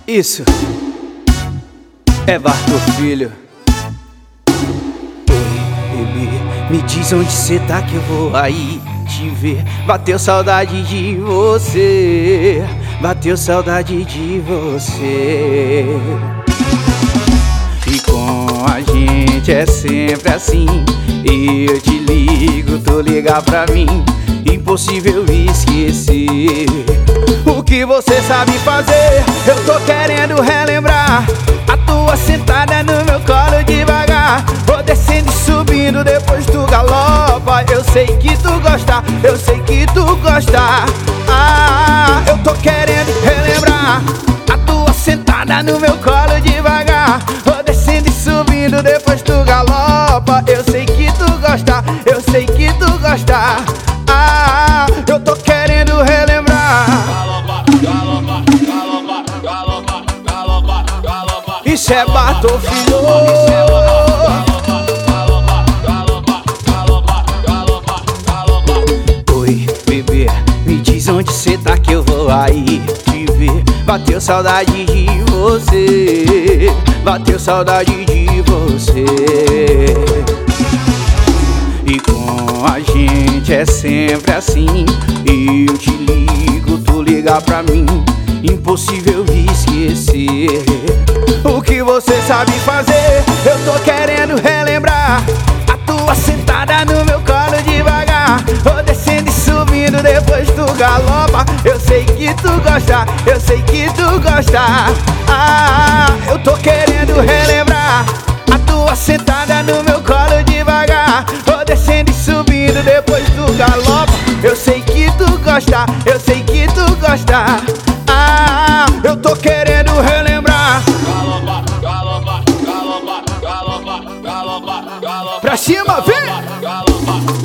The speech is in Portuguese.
Isso é Bartô Filho. Oi, bebê, me diz onde cê tá que eu vou aí te ver. Bateu saudade de você, bateu saudade de você. E com a gente é sempre assim. Eu te ligo, tu liga pra mim. Impossível esquecer o que você sabe fazer. Eu tô querendo relembrar a tua sentada no meu colo devagar. Vou descendo e subindo, depois tu galopa. Eu sei que tu gosta, eu sei que tu gosta. Ah, eu tô querendo relembrar a tua sentada no meu colo devagar. Vou descendo e subindo, depois tu galopa. Eu sei que tu gosta, eu sei que tu gosta. Ah, eu tô querendo relembrar. Galopa, galopa, galopa, galopa, galopa. Isso é Bartô Filho. Oi, bebê, me diz onde cê tá que eu vou aí te ver. Bateu saudade de você, bateu saudade de você. E com a gente é sempre assim. Eu te ligo, tu liga pra mim. Impossível esquecer o que você sabe fazer. Eu tô querendo relembrar a tua sentada no meu colo devagar. Vou descendo e subindo, depois tu galopa. Eu sei que tu gosta, eu sei que tu gosta. Ah, eu tô querendo relembrar a tua sentada no meu colo devagar. Vou descendo e subindo, depois tu galopa. Eu sei que tu gosta, eu sei que tu gosta. Ah, eu tô querendo relembrar. Galopa, galopa, galopa, galopa, galopa, galopa. Pra cima, vem! Galopa.